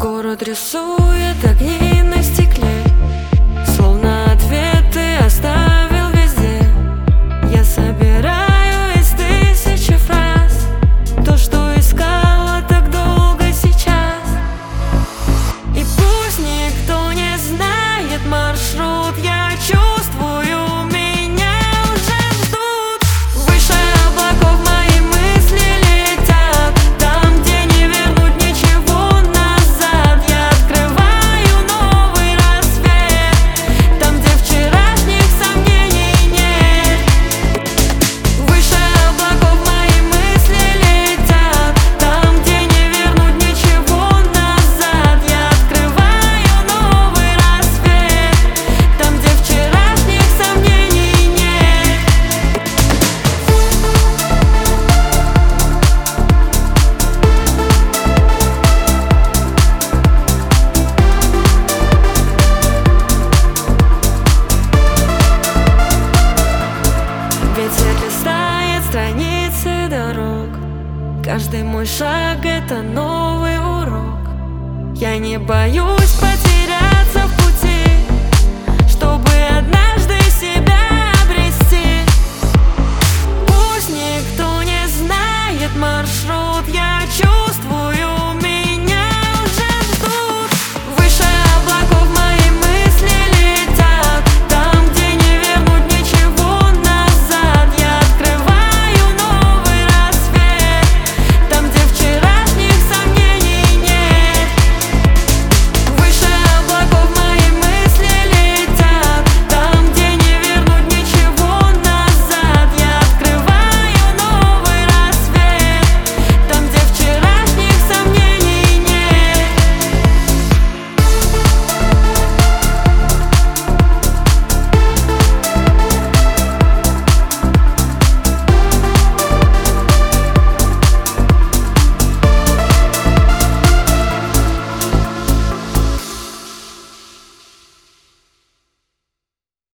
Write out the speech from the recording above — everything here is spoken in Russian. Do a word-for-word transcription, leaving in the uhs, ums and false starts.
Город рисует огни на стекле, словно ответы оставил везде. Я собираю из тысячи фраз то, что искала так долго сейчас. И пусть никто не знает маршрут, я чувствую, меня уже ждут. Выше облаков мои мысли летят, там, где не вернуть ничего назад. Я открываю новый рассвет, там, где вчерашних сомнений нет. Выше облаков мои мысли летят, там, где не вернуть ничего назад. Я открываю новый рассвет, там, где вчерашних сомнений нет. Ветер листает страницы дорог, каждый мой шаг — это новый урок. Я не боюсь